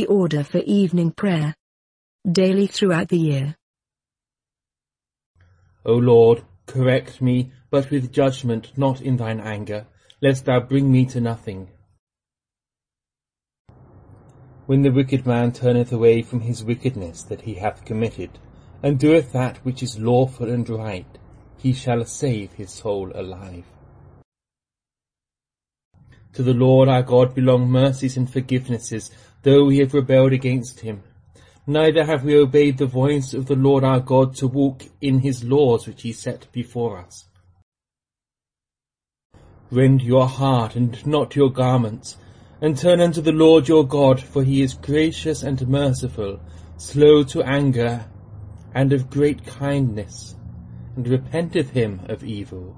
order for evening prayer. Daily throughout the year. O Lord, correct me, but with judgment, not in thine anger, lest thou bring me to nothing. When the wicked man turneth away from his wickedness that he hath committed, and doeth that which is lawful and right, he shall save his soul alive. To the Lord our God belong mercies and forgivenesses, though we have rebelled against him. Neither have we obeyed the voice of the Lord our God to walk in his laws which he set before us. Rend your heart and not your garments, and turn unto the Lord your God, for he is gracious and merciful, slow to anger, and of great kindness, and repenteth him of evil.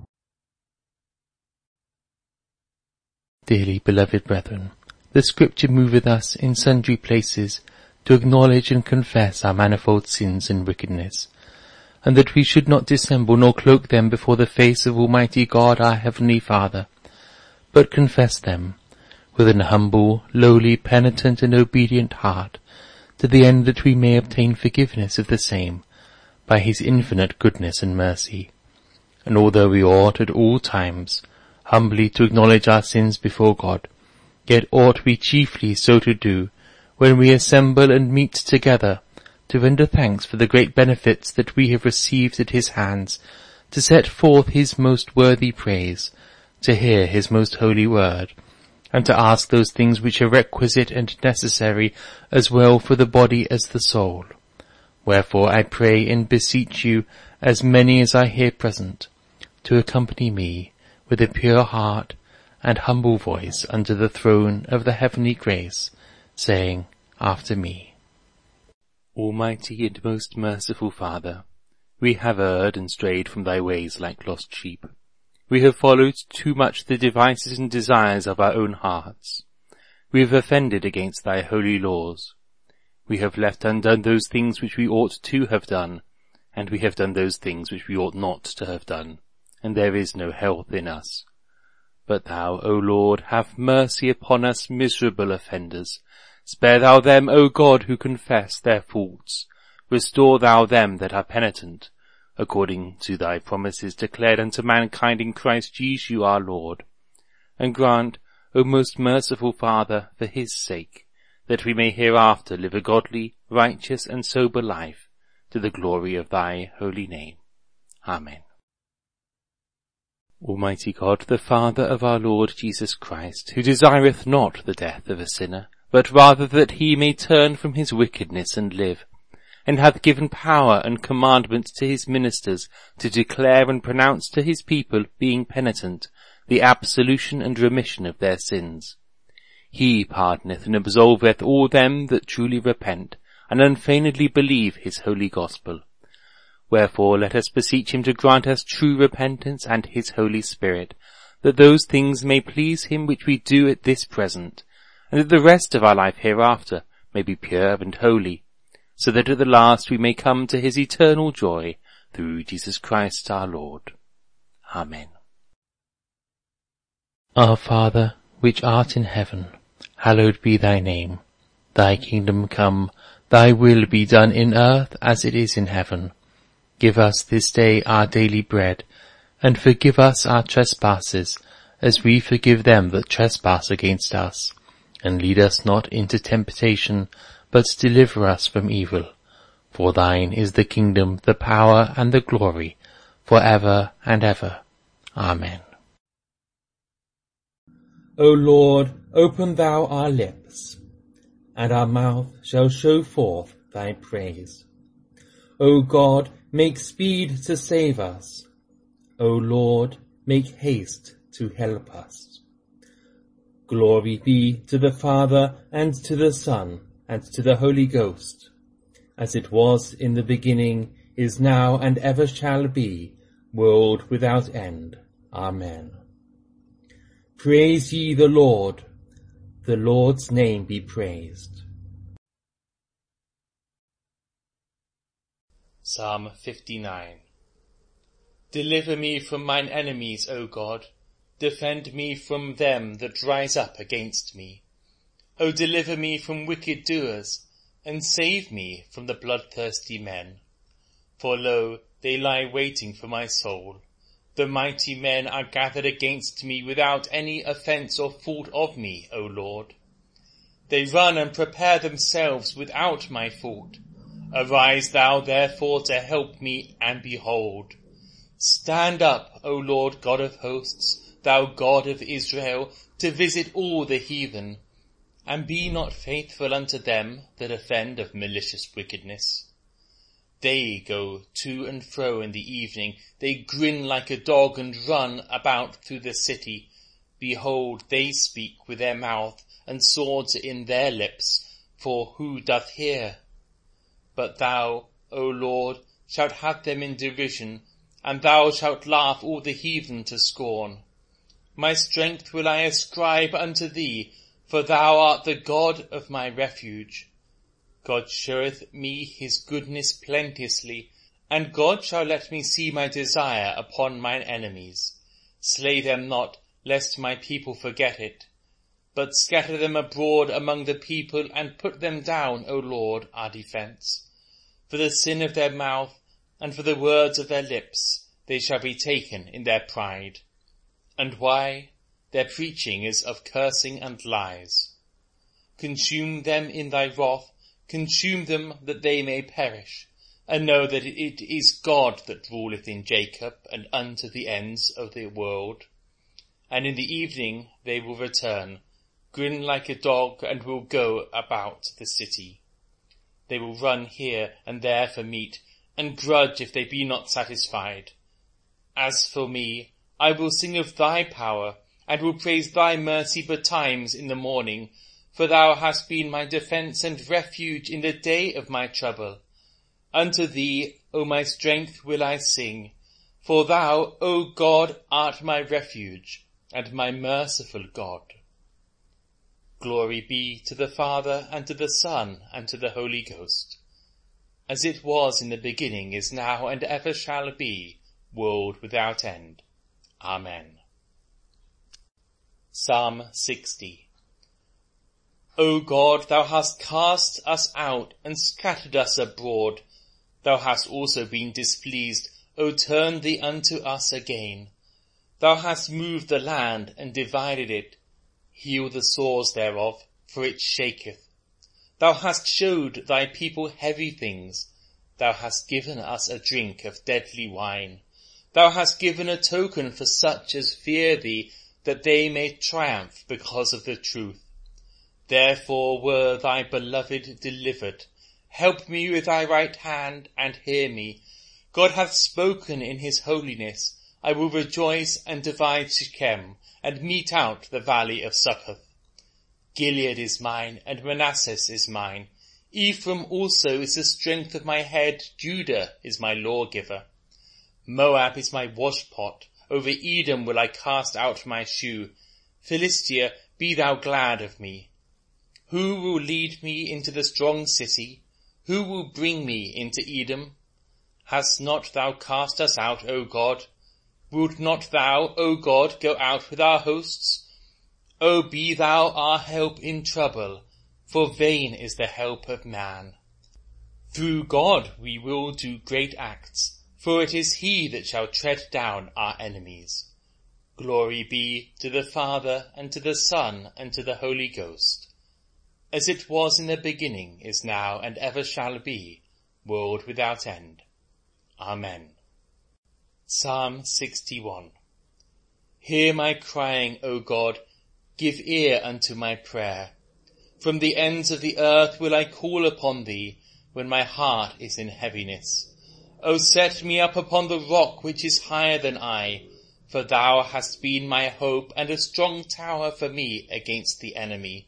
Dearly beloved brethren, the Scripture moveth us in sundry places to acknowledge and confess our manifold sins and wickedness, and that we should not dissemble nor cloak them before the face of Almighty God our Heavenly Father, but confess them with an humble, lowly, penitent, and obedient heart, to the end that we may obtain forgiveness of the same by his infinite goodness and mercy. And although we ought at all times humbly to acknowledge our sins before God, yet ought we chiefly so to do when we assemble and meet together to render thanks for the great benefits that we have received at his hands, to set forth his most worthy praise, to hear his most holy word, and to ask those things which are requisite and necessary as well for the body as the soul. Wherefore I pray and beseech you, as many as are here present, to accompany me with a pure heart and humble voice unto the throne of the heavenly grace, saying after me, Almighty and most merciful Father, we have erred and strayed from thy ways like lost sheep. We have followed too much the devices and desires of our own hearts. We have offended against thy holy laws. We have left undone those things which we ought to have done, and we have done those things which we ought not to have done, and there is no health in us. But thou, O Lord, have mercy upon us miserable offenders. Spare thou them, O God, who confess their faults. Restore thou them that are penitent, according to thy promises declared unto mankind in Christ Jesus our Lord. And grant, O most merciful Father, for his sake, that we may hereafter live a godly, righteous, and sober life, to the glory of thy holy name. Amen. Almighty God, the Father of our Lord Jesus Christ, who desireth not the death of a sinner, but rather that he may turn from his wickedness and live, and hath given power and commandment to his ministers to declare and pronounce to his people, being penitent, the absolution and remission of their sins. He pardoneth and absolveth all them that truly repent, and unfeignedly believe his holy gospel. Wherefore let us beseech him to grant us true repentance and his Holy Spirit, that those things may please him which we do at this present, and that the rest of our life hereafter may be pure and holy, so that at the last we may come to his eternal joy, through Jesus Christ our Lord. Amen. Our Father, which art in heaven, hallowed be thy name. Thy kingdom come, thy will be done in earth as it is in heaven. Give us this day our daily bread, and forgive us our trespasses, as we forgive them that trespass against us. And lead us not into temptation, but deliver us from evil. For thine is the kingdom, the power, and the glory, for ever and ever. Amen. O Lord, open thou our lips, and our mouth shall show forth thy praise. O God, make speed to save us. O Lord, make haste to help us. Glory be to the Father, and to the Son, and to the Holy Ghost, as it was in the beginning, is now, and ever shall be, world without end. Amen. Praise ye the Lord. The Lord's name be praised. Psalm 59. Deliver me from mine enemies, O God. Defend me from them that rise up against me. O deliver me from wicked doers, and save me from the bloodthirsty men. For lo, they lie waiting for my soul. The mighty men are gathered against me without any offence or fault of me, O Lord. They run and prepare themselves without my fault. Arise thou therefore to help me, and behold. Stand up, O Lord God of hosts, thou God of Israel, to visit all the heathen, and be not faithful unto them that offend of malicious wickedness. They go to and fro in the evening, they grin like a dog and run about through the city. Behold, they speak with their mouth, and swords are in their lips, for who doth hear? But thou, O Lord, shalt have them in derision, and thou shalt laugh all the heathen to scorn. My strength will I ascribe unto thee, for thou art the God of my refuge. God showeth me his goodness plenteously, and God shall let me see my desire upon mine enemies. Slay them not, lest my people forget it, but scatter them abroad among the people, and put them down, O Lord, our defence. For the sin of their mouth, and for the words of their lips, they shall be taken in their pride. And why? Their preaching is of cursing and lies. Consume them in thy wrath, consume them that they may perish, and know that it is God that ruleth in Jacob, and unto the ends of the world. And in the evening they will return, grin like a dog, and will go about the city. They will run here and there for meat, and grudge if they be not satisfied. As for me, I will sing of thy power, and will praise thy mercy betimes in the morning, for thou hast been my defence and refuge in the day of my trouble. Unto thee, O my strength, will I sing, for thou, O God, art my refuge, and my merciful God. Glory be to the Father, and to the Son, and to the Holy Ghost, as it was in the beginning, is now, and ever shall be, world without end. Amen. Psalm 60. O God, thou hast cast us out, and scattered us abroad. Thou hast also been displeased, O turn thee unto us again. Thou hast moved the land, and divided it. Heal the sores thereof, for it shaketh. Thou hast showed thy people heavy things. Thou hast given us a drink of deadly wine. Thou hast given a token for such as fear thee, that they may triumph because of the truth. Therefore were thy beloved delivered. Help me with thy right hand, and hear me. God hath spoken in his holiness. I will rejoice and divide Shechem, and mete out the valley of Succoth. Gilead is mine, and Manasseh is mine. Ephraim also is the strength of my head. Judah is my lawgiver. Moab is my washpot. Over Edom will I cast out my shoe. Philistia, be thou glad of me. Who will lead me into the strong city? Who will bring me into Edom? Hast not thou cast us out, O God? Wilt not thou, O God, go out with our hosts? O be thou our help in trouble, for vain is the help of man. Through God we will do great acts, for it is he that shall tread down our enemies. Glory be to the Father, and to the Son, and to the Holy Ghost, as it was in the beginning, is now, and ever shall be, world without end. Amen. Psalm 61. Hear my crying, O God, give ear unto my prayer. From the ends of the earth will I call upon thee, when my heart is in heaviness. O set me up upon the rock which is higher than I, for thou hast been my hope, and a strong tower for me against the enemy.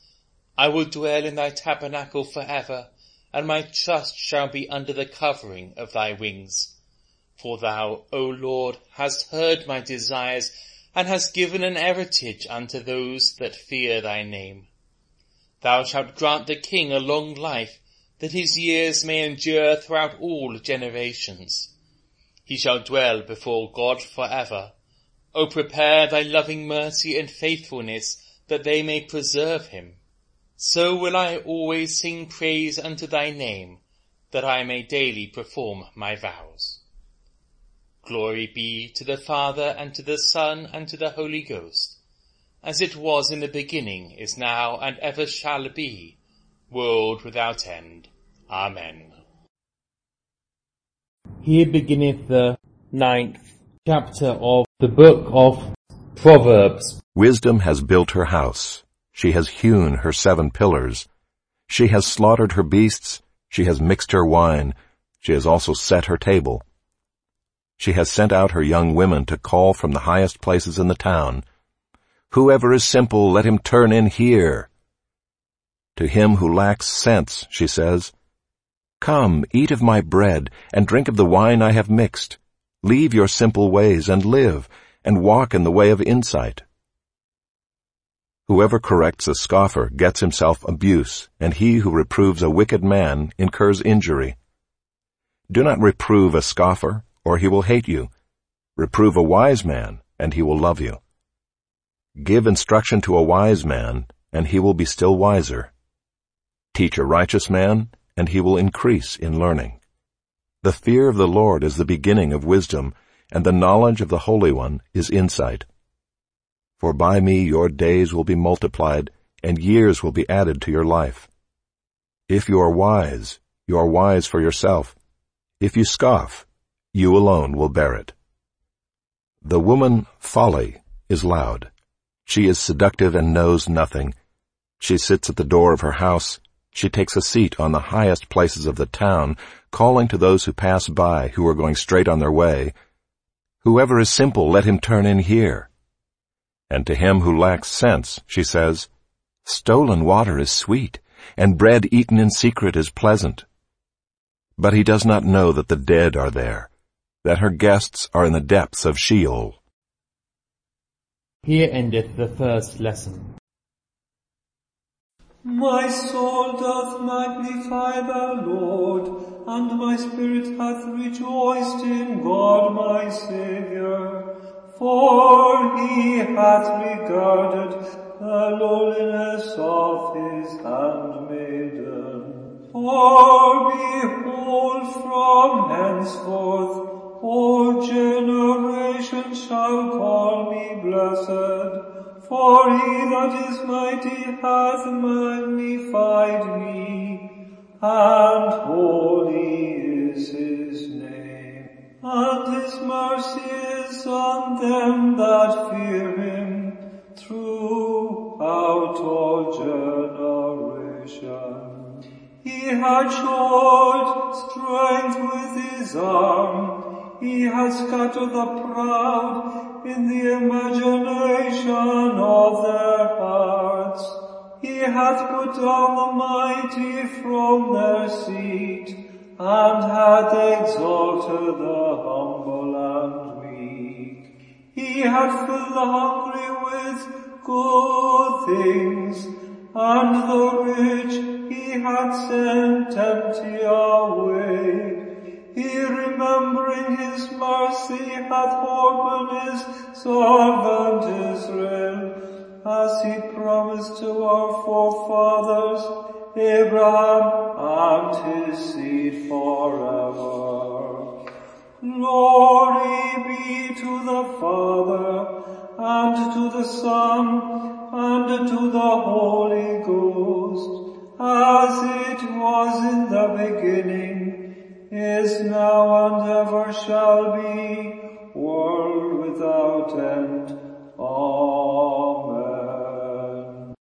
I will dwell in thy tabernacle forever, and my trust shall be under the covering of thy wings. For thou, O Lord, hast heard my desires, and hast given an heritage unto those that fear thy name. Thou shalt grant the king a long life, that his years may endure throughout all generations. He shall dwell before God forever. O prepare thy loving mercy and faithfulness, that they may preserve him. so will I always sing praise unto thy name, that I may daily perform my vows. Glory be to the Father, and to the Son, and to the Holy Ghost, as it was in the beginning, is now, and ever shall be, world without end. Amen. Here beginneth the 9th chapter of the book of Proverbs. Wisdom has built her house. She has hewn her 7 pillars. She has slaughtered her beasts. She has mixed her wine. She has also set her table. She has sent out her young women to call from the highest places in the town. Whoever is simple, let him turn in here. To him who lacks sense, she says, Come, eat of my bread, and drink of the wine I have mixed. Leave your simple ways, and live, and walk in the way of insight. Whoever corrects a scoffer gets himself abuse, and he who reproves a wicked man incurs injury. Do not reprove a scoffer, or he will hate you. Reprove a wise man, and he will love you. Give instruction to a wise man, and he will be still wiser. Teach a righteous man, and he will increase in learning. The fear of the Lord is the beginning of wisdom, and the knowledge of the Holy One is insight. For by me your days will be multiplied, and years will be added to your life. If you are wise for yourself. If you scoff, you alone will bear it. The woman, Folly, is loud. She is seductive and knows nothing. She sits at the door of her house. She takes a seat on the highest places of the town, calling to those who pass by, who are going straight on their way, Whoever is simple, let him turn in here. And to him who lacks sense, she says, Stolen water is sweet, and bread eaten in secret is pleasant. But he does not know that the dead are there, that her guests are in the depths of Sheol. Here endeth the first lesson. My soul doth magnify the Lord, and my spirit hath rejoiced in God my Saviour. For he hath regarded the lowliness of his handmaiden. For behold, from henceforth all generations shall call me blessed. For he that is mighty hath magnified me, and holy is his name. And his mercy is on them that fear him throughout all generations. He hath showed strength with his arm. He hath scattered the proud in the imagination of their hearts. He hath put down the mighty from their seat, and hath exalted the humble and meek. He hath filled the hungry with good things, and the rich he hath sent empty away. He, remembering his mercy, hath opened his servant Israel, as he promised to our forefathers, Abraham and his seed forever. Glory be to the Father, and to the Son, and to the Holy Ghost, as it was in the beginning, is now and ever shall be, world without end. Amen.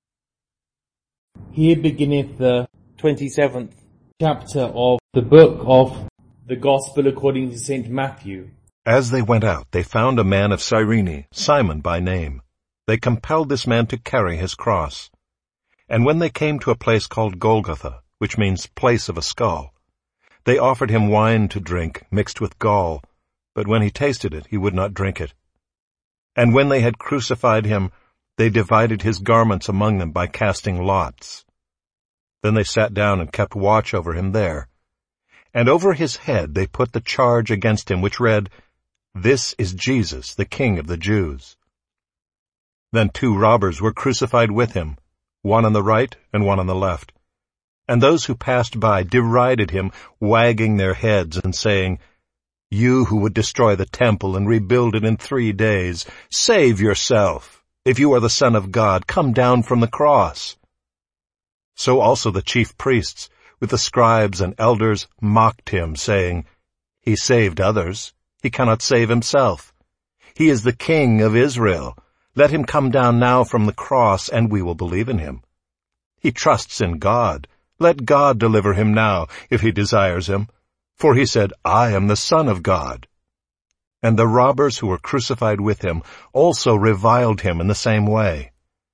Here beginneth the 27th chapter of the book of the Gospel according to St. Matthew. As they went out, they found a man of Cyrene, Simon by name. They compelled this man to carry his cross. And when they came to a place called Golgotha, which means place of a skull, they offered him wine to drink, mixed with gall, but when he tasted it, he would not drink it. And when they had crucified him, they divided his garments among them by casting lots. Then they sat down and kept watch over him there. And over his head they put the charge against him, which read, This is Jesus, the King of the Jews. Then 2 robbers were crucified with him, one on the right and one on the left. And those who passed by derided him, wagging their heads and saying, "You who would destroy the temple and rebuild it in 3 days, save yourself. If you are the Son of God, come down from the cross." So also the chief priests, with the scribes and elders, mocked him, saying, "He saved others. He cannot save himself. He is the King of Israel. Let him come down now from the cross, and we will believe in him. He trusts in God. Let God deliver him now, if he desires him. For he said, 'I am the Son of God.'" And the robbers who were crucified with him also reviled him in the same way.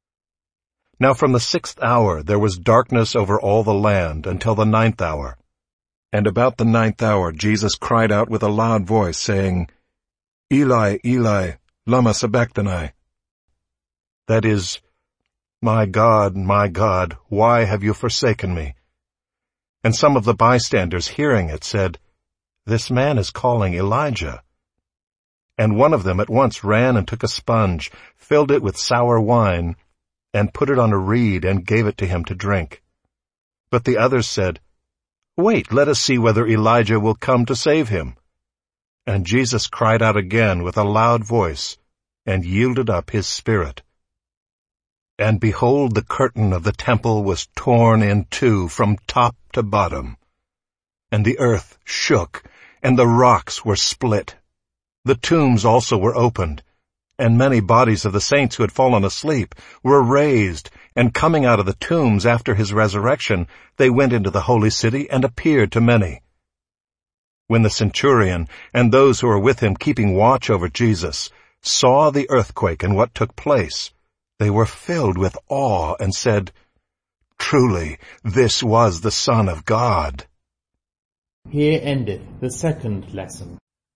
Now from the 6th hour there was darkness over all the land until the 9th hour. And about the 9th hour Jesus cried out with a loud voice, saying, "Eli, Eli, lama sabachthani?" That is, my God, why have you forsaken me?" And some of the bystanders hearing it said, "This man is calling Elijah." And one of them at once ran and took a sponge, filled it with sour wine, and put it on a reed and gave it to him to drink. But the others said, "Wait, let us see whether Elijah will come to save him." And Jesus cried out again with a loud voice, and yielded up his spirit. And behold, the curtain of the temple was torn in two from top to bottom. And the earth shook, and the rocks were split. The tombs also were opened, and many bodies of the saints who had fallen asleep were raised, and coming out of the tombs after his resurrection, they went into the holy city and appeared to many. When the centurion and those who were with him keeping watch over Jesus saw the earthquake and what took place, they were filled with awe and said, "Truly, this was the Son of God." Here endeth the second lesson.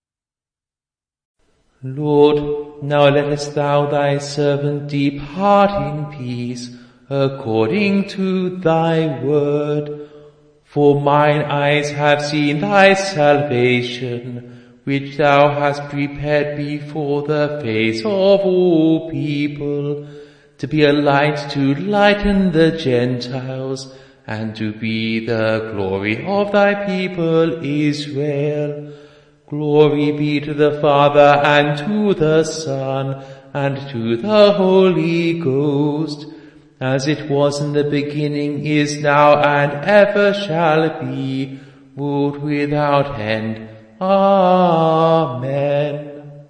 Lord, now lettest thou thy servant depart in peace, according to thy word. For mine eyes have seen thy salvation, which thou hast prepared before the face of all people, to be a light to lighten the Gentiles, and to be the glory of thy people Israel. Glory be to the Father, and to the Son, and to the Holy Ghost, as it was in the beginning, is now, and ever shall be, world without end. Amen.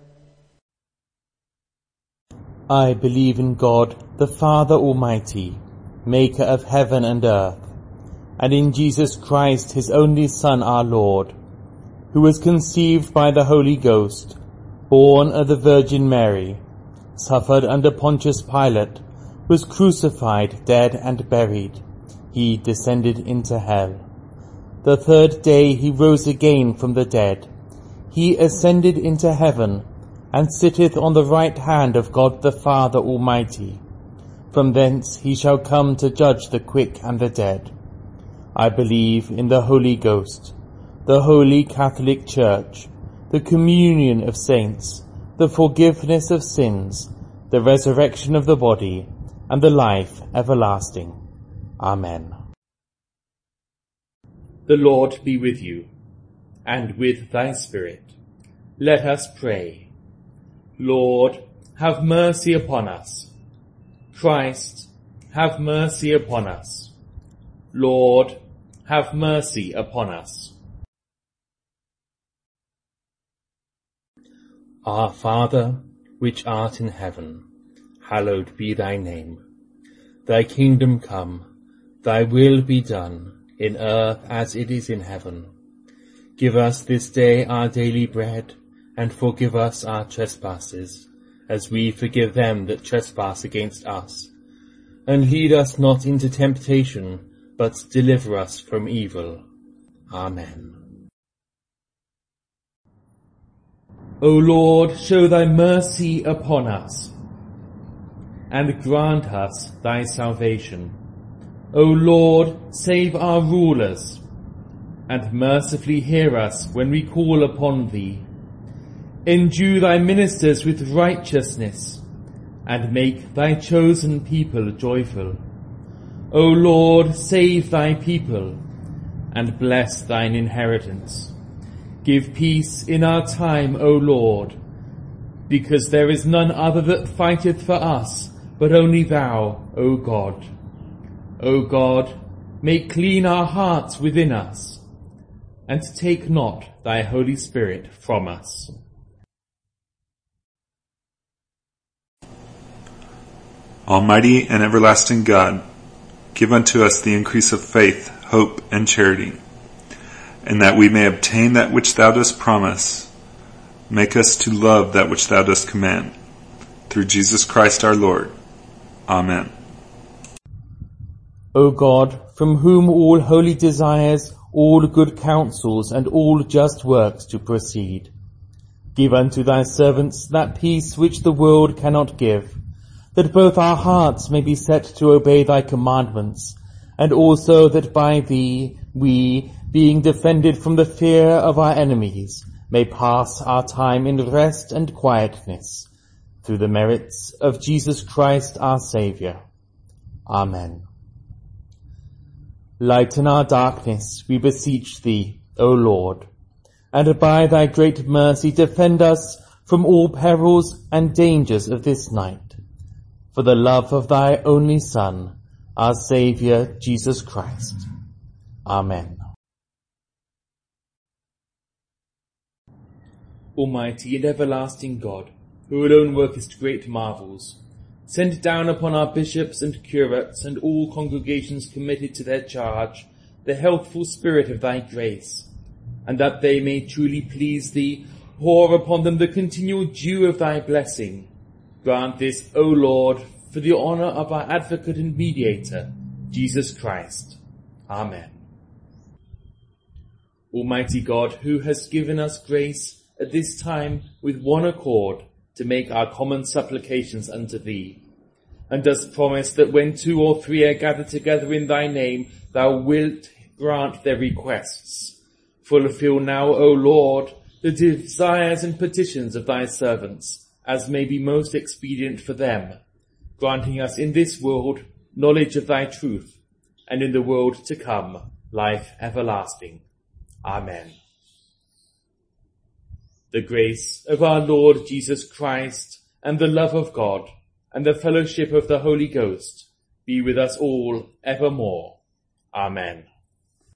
I believe in God, the Father Almighty, maker of heaven and earth, and in Jesus Christ, his only Son, our Lord, who was conceived by the Holy Ghost, born of the Virgin Mary, suffered under Pontius Pilate, was crucified, dead, and buried. He descended into hell. The third day he rose again from the dead. He ascended into heaven, and sitteth on the right hand of God the Father Almighty. From thence he shall come to judge the quick and the dead. I believe in the Holy Ghost, the Holy Catholic Church, the communion of saints, the forgiveness of sins, the resurrection of the body, and the life everlasting. Amen. The Lord be with you, and with thy spirit. Let us pray. Lord, have mercy upon us. Christ, have mercy upon us. Lord, have mercy upon us. Our Father, which art in heaven, hallowed be thy name. Thy kingdom come, thy will be done, in earth as it is in heaven. Give us this day our daily bread, and forgive us our trespasses, as we forgive them that trespass against us. And lead us not into temptation, but deliver us from evil. Amen. O Lord, show thy mercy upon us, and grant us thy salvation. O Lord, save our rulers, and mercifully hear us when we call upon thee. Endue thy ministers with righteousness, and make thy chosen people joyful. O Lord, save thy people, and bless thine inheritance. Give peace in our time, O Lord, because there is none other that fighteth for us, but only thou, O God. O God, make clean our hearts within us, and take not thy Holy Spirit from us. Almighty and everlasting God, give unto us the increase of faith, hope, and charity, and that we may obtain that which thou dost promise, make us to love that which thou dost command. Through Jesus Christ our Lord. Amen. O God, from whom all holy desires, all good counsels, and all just works do proceed, give unto thy servants that peace which the world cannot give, that both our hearts may be set to obey thy commandments, and also that by thee we, being defended from the fear of our enemies, may pass our time in rest and quietness, through the merits of Jesus Christ our Saviour. Amen. Lighten our darkness, we beseech thee, O Lord, and by thy great mercy defend us from all perils and dangers of this night, for the love of thy only Son, our Saviour, Jesus Christ. Amen. Almighty and everlasting God, who alone workest great marvels, send down upon our bishops and curates and all congregations committed to their charge the healthful spirit of thy grace, and that they may truly please thee, pour upon them the continual dew of thy blessing. Grant this, O Lord, for the honour of our advocate and mediator, Jesus Christ. Amen. Almighty God, who hast given us grace at this time with one accord to make our common supplications unto thee, and dost promise that when 2 or 3 are gathered together in thy name, thou wilt grant their requests. Fulfill now, O Lord, the desires and petitions of thy servants, as may be most expedient for them, granting us in this world knowledge of thy truth, and in the world to come life everlasting. Amen. The grace of our Lord Jesus Christ, and the love of God, and the fellowship of the Holy Ghost be with us all evermore. Amen.